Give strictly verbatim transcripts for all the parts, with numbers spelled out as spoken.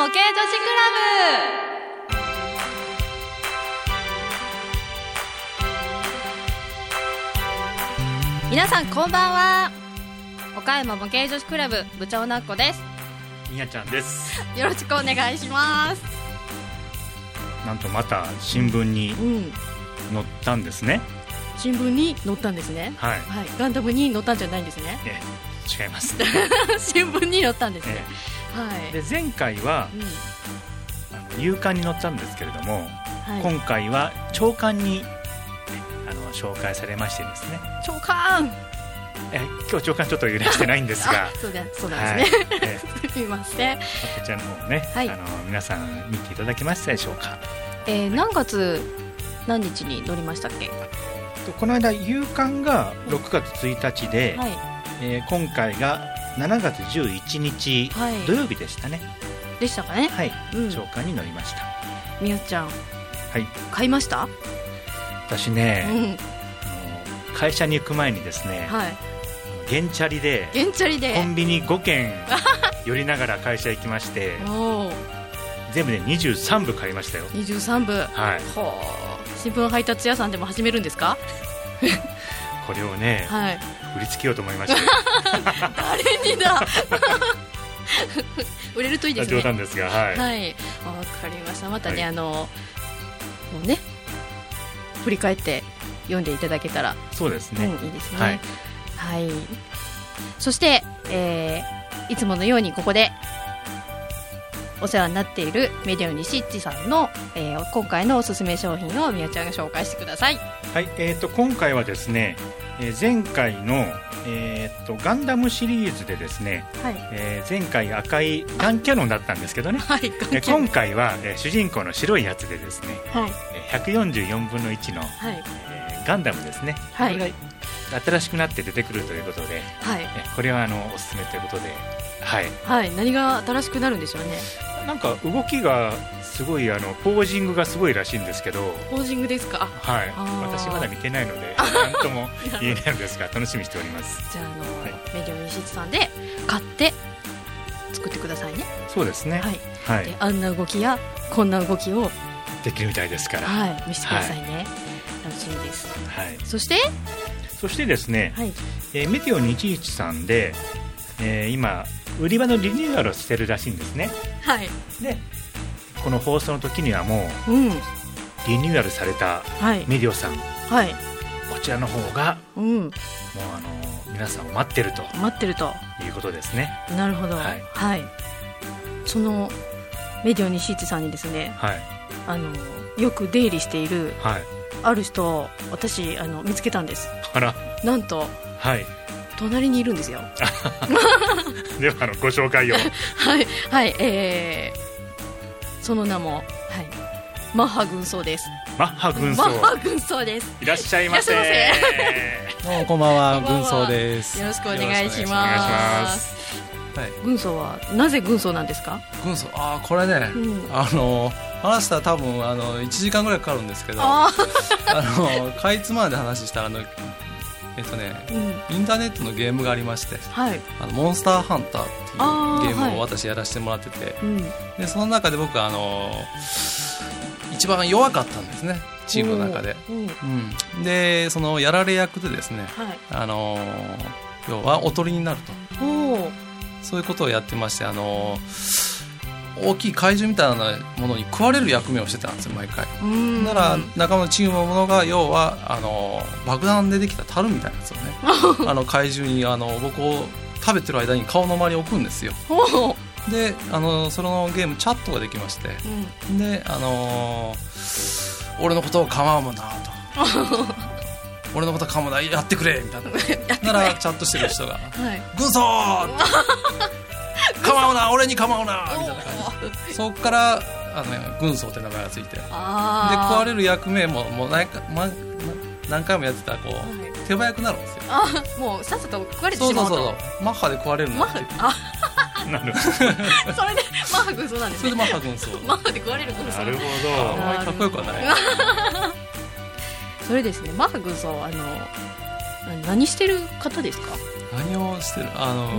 模型女子クラブ。皆さんこんばんは。岡山模型女子クラブ部長なっこです。 みやちゃんです。 よろしくお願いします。 なんとまた新聞に載ったんですね、 うん、新聞に載ったんですね、 はいはい、ガンダムに載ったんじゃないんですね。 ええ、違います新聞に載ったんですね、ええ、はい、 で前回は、うん、あの夕刊に載ったんですけれども、はい、今回は朝刊にあの紹介されましてですね。 朝刊え今日朝刊ちょっと揺らしてないんですがそうだそうなんですね、はい、えすみません。こちらの方ね、はい、あの皆さん見ていただけましたでしょうか。 えー、何月何日に載りましたっけ。 この間夕刊がろくがつついたちで、はい、えー、今回がしちがつじゅういちにち、はい、土曜日でしたね。 でしたかね。 はい、うん、朝刊に載りました。 みやちゃん、 はい、 買いました。 私ね、うん、あの会社に行く前にですね、はい、原チャリで原チャリでコンビニごけん寄りながら会社行きましてお全部でにじゅうさんぶ買いましたよ。 にじゅうさんぶ、はい、ほう、新聞配達屋さんでも始めるんですか。 これをね、はい、売りつけようと思いました。 誰にだ。売れるといいですね。 冗談ですが、はい、 はい、わかりました。またね、はい、あのもうね振り返って読んでいただけたらそうですね、 うん、いいですね、はいはい、そして、えー、いつものようにここでお世話になっているメディオ西っちさんの、えー、今回のおすすめ商品をみやちゃんが紹介してください。 はい、えー、と今回はですね、えー、前回の、えー、とガンダムシリーズでですね、はい、えー、前回赤いガンキャノンだったんですけどね、はい、えー、今回は、えー、主人公の白いやつでですね、はい、ひゃくよんじゅうよんぶんのいちの、はい、えー、ガンダムですね、はい、これが新しくなって出てくるということで、はい、えー、これはあのおすすめということで、はいはい、何が新しくなるんでしょうね。 なんか動きがすごい、あのポージングがすごいらしいんですけど。 ポージングですか。 はい、私まだ見てないので何とも言えないんですが楽しみにしております。 じゃあ、あの、はい、メディオ西地さんで買って作ってくださいね。 そうですね、 はいはい、であんな動きやこんな動きをできるみたいですから、 はい、見せてくださいね、はい、楽しみです、はい、そしてそしてですね、はい、えー、メディオ西地さんで、えー、今売り場のリニューアルをしてるらしいんですね。はい、でこの放送の時にはもう、うん、リニューアルされたメディオさん、はい、こちらの方が、うん、もうあの皆さんを待ってると待ってるということですね。 なるほど、はいはい、そのメディオ西市さんにですね、はい、あのよく出入りしている、はい、ある人を私あの見つけたんです。 あら、なんと、はい、隣にいるんですよ。 ではあのご紹介をはいはい、えー、その名も、はい、マッハ軍曹です。 マッハ軍曹、 マッハ軍曹です。 いらっしゃいませ。 どうもこんばんは、軍曹です。 よろしくお願いします。はい、軍曹はなぜ軍曹なんですか。 軍曹、あこれね、うん、あの話したら多分あのいちじかんぐらいかかるんですけど、ああのかいつまんで話したらあのえっとね、うん、インターネットのゲームがありまして、はい、あのモンスターハンターっていうゲームを私やらせてもらってて、はい、でその中で僕あの一番弱かったんですね、チームの中で、うん、でそのやられ役でですね、はい、あの要はおとりになると、おそういうことをやってまして、あの大きい怪獣みたいなものに食われる役目をしてたんですよ、毎回。なら仲間のチームのものが要はあの爆弾でできた樽みたいなやつをねあの怪獣にあの僕を食べてる間に顔の周りに置くんですよ。であのそのゲームチャットができまして、うん、であの俺のことを構うもんなと俺のこと構うなやってくれみたいなならチャットしてる人が、はい、軍曹構うな俺に構うなみたいな感じ。そこからあの、ね、軍曹って名前がついて、で食われる役目ももう何回、ま、何回もやってたらこう、はい、手早くなるんですよ。 あもうさっさと食われてしまうと。そうそうそう、 マッハで食われるのマッハなるそれでマッハ軍曹なんですね。 それでマッハ軍曹マッハで食われる軍曹。 なるほど、 あんまりかっこよくはない。 それですね、マッハ軍曹あの何してる方ですか？ 何をしてるあの、うん、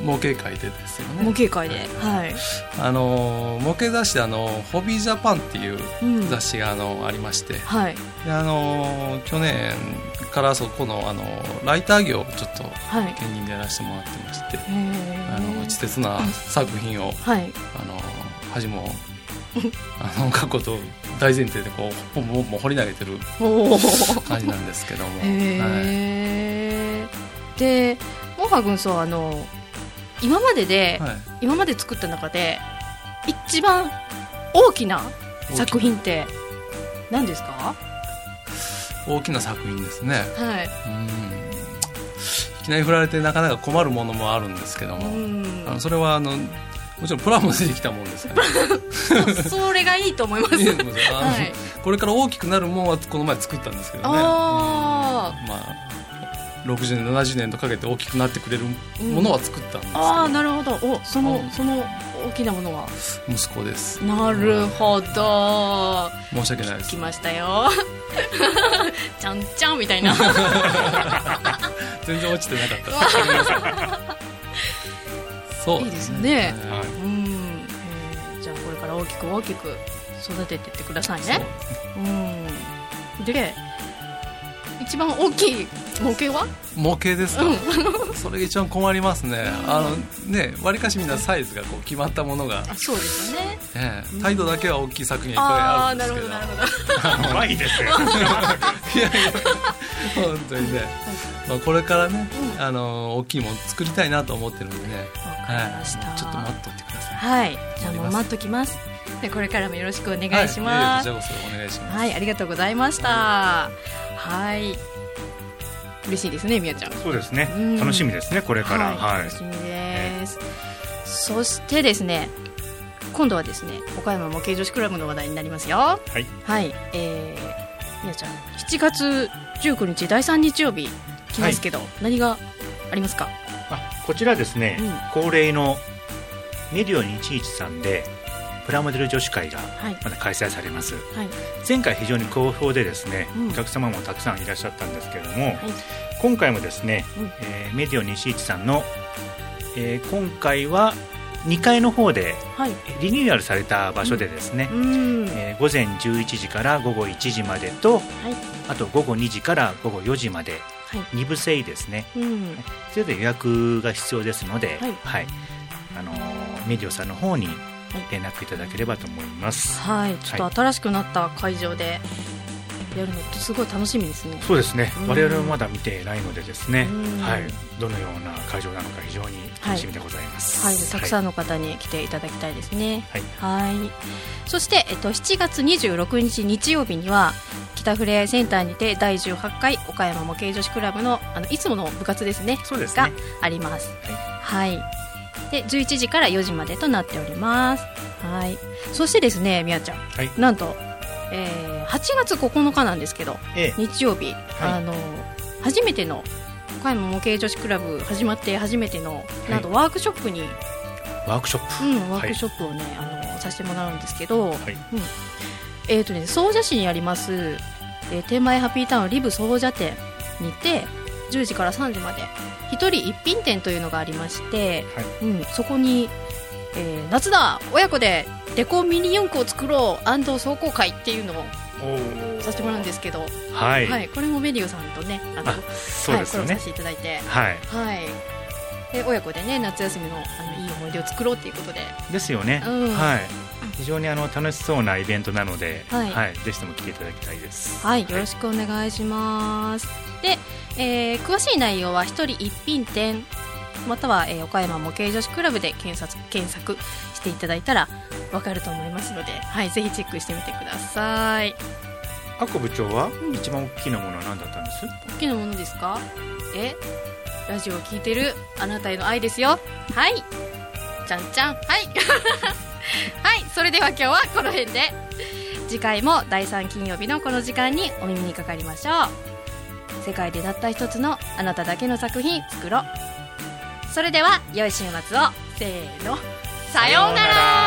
模型界でですよね。 模型界で、はい、 あの模型雑誌であのホビージャパンっていう雑誌があの、うん、ありまして、はい、であの去年からそこのあのライター業をちょっと兼任でやらせてもらってまして、はい、あの稚拙な作品を、はい、あの恥もあの過去と大前提でこうもう掘り投げてる感じなんですけども、 へー、はい、でモハ軍曹あの今までで、はい、今まで作った中で一番大きな作品って何ですか？ 大きな作品ですね、 はい、 うん、いきなり振られてなかなか困るものもあるんですけども、あのそれはあのもちろんプラモでできたもんですから、ね、 それがいいと思いますいいはい、これから大きくなるもんはこの前作ったんですけどね、あ、うん、まあろくじゅうねんななじゅうねんとかけて大きくなってくれるものは作ったんですけど、うん、 あ、なるほど。お、その、その大きなものは息子です。 なるほど、 申し訳ないです。 聞きましたよちゃんちゃんみたいな全然落ちてなかったそういいですね、はい、うん、えー、じゃあこれから大きく大きく育てていってくださいね。うん、で一番大きい模型は模型ですか、うん、それが一番困りますね。あのね、わりかしみんなサイズがこう決まったものが、 あ、そうですよね、 えー、態度だけは大きい作品がいっぱいあるんですけど、 あ、なるほどなるほどうまいですよいやいや本当にね、まあ、これからね、うん、あの大きいもの作りたいなと思ってるんでね、 わかりました、はい、 ちょっと待っとってください。 はい、じゃあもう待っときます。でこれからもよろしくお願いします。 はい、こちらこそお願いします。 はい、ありがとうございました。はい、はい、嬉しいですね、みやちゃん。 そうですね、楽しみですね、これから、 はい、楽しみです、えー、そしてですね、今度はですね、岡山模型女子クラブの話題になりますよ。はい、はい、えー、みやちゃん、しちがつじゅうくにちだいさん日曜日来ますけど、はい、何がありますか？ あ、こちらですね、うん、恒例のメディオにいちいちさんでプラモデル女子会がまだ開催されます、はい、前回非常に好評でですね、うん、お客様もたくさんいらっしゃったんですけれども、はい、今回もですね、うん、えー、メディオにいちいちさんの、えー、今回はにかいの方でリニューアルされた場所でですね、うん、えー、午前じゅういちじから午後いちじまでと、はい、あと午後にじから午後よじまで、はい、にぶ制ですね、うん、それで予約が必要ですので、はいはい、あのー、メディオさんの方に連絡いただければと思います。 はい、ちょっと新しくなった会場でやるのってすごい楽しみですね。 そうですね、我々はまだ見てないのでですね、はい、どのような会場なのか非常に楽しみでございます。 はい、はい、たくさんの方に来ていただきたいですね。はい、はい、そして、えっと、しちがつにじゅうろくにち日曜日には北ふれあいセンターにてだいじゅうはちかい岡山模型女子クラブの、あのいつもの部活ですね、 そうですね、 があります。はい、はい、でじゅういちじからよじまでとなっております。はい、そしてですね、みやちゃん、はい、なんと、えー、はちがつここのかなんですけど、ええ、日曜日、はい、あの初めての岡山模型女子クラブ始まって初めての、はい、なんとワークショップにワークショップ、 うん、ワークショップをね、はい、あのさせてもらうんですけど、はい、うん、えーとね、総社市にあります、えー、天満屋ハッピータウンリブ総社店にてじゅうじからさんじまでひとり一品店というのがありまして、はい、うん、そこに、えー、夏だ親子でデコミニ四駆を作ろう&壮行会っていうのをさせてもらうんですけど、 はいはい、 これもメディオさんとね、あの、あ、そうですよね、はい、コラボさせていただいて、はいはい、で親子でね、夏休みの、あのいい思い出を作ろうということでですよね、うん、 はい、非常にあの楽しそうなイベントなので、はいはい、ぜひとも来ていただきたいです。 はい、よろしくお願いします。で、えー、詳しい内容はひとり一品店または、えー、岡山模型女子クラブで検索、検索していただいたら分かると思いますので、はい、ぜひチェックしてみてください。 あこ部長は、うん、一番大きなものは何だったんです？ 大きなものですか？え、ラジオを聞いてるあなたへの愛ですよ。はい、じゃんじゃん、はいはい、それでは今日はこの辺で、次回もだいさん金曜日のこの時間にお耳にかかりましょう。世界でたった一つのあなただけの作品作ろう。それでは良い週末を。せーの、さようなら。